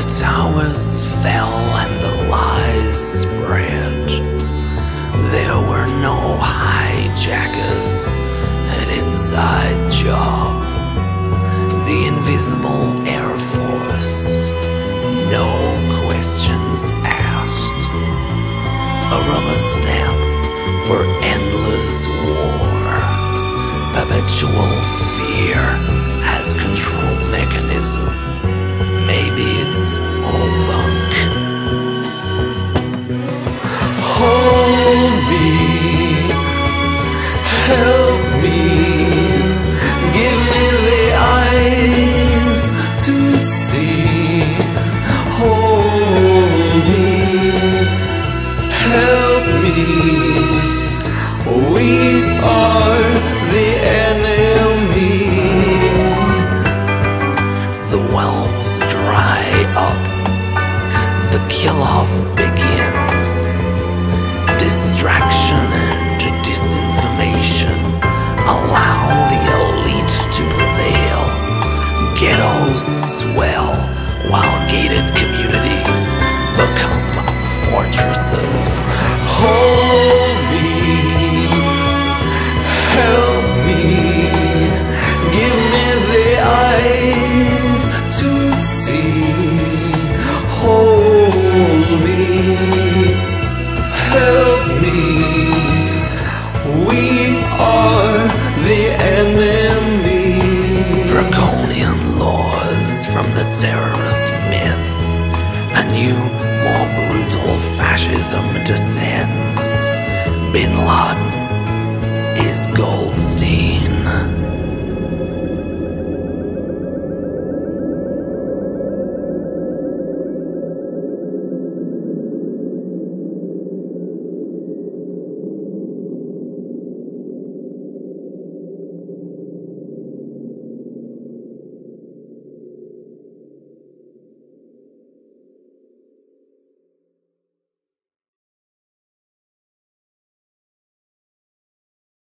towers fell and the lies spread. There were no hijackers, an inside job. The invisible Air Force, no questions asked. A rubber stamp for endless war. Perpetual fear as control mechanism. Maybe it's all bunk. Hold me, help me, give me the eyes to see. Hold me, help me, we are the enemy. The wells dry up, the kill-off begins. Distraction and disinformation allow the elite to prevail. Ghettos swell while gated communities become fortresses. Hold me, help me, give me the eyes to see. Hold me, help me, we are the enemy. Draconian laws from the terrorist myth. A new, more brutal fascism descends. Bin Laden is Goldstein.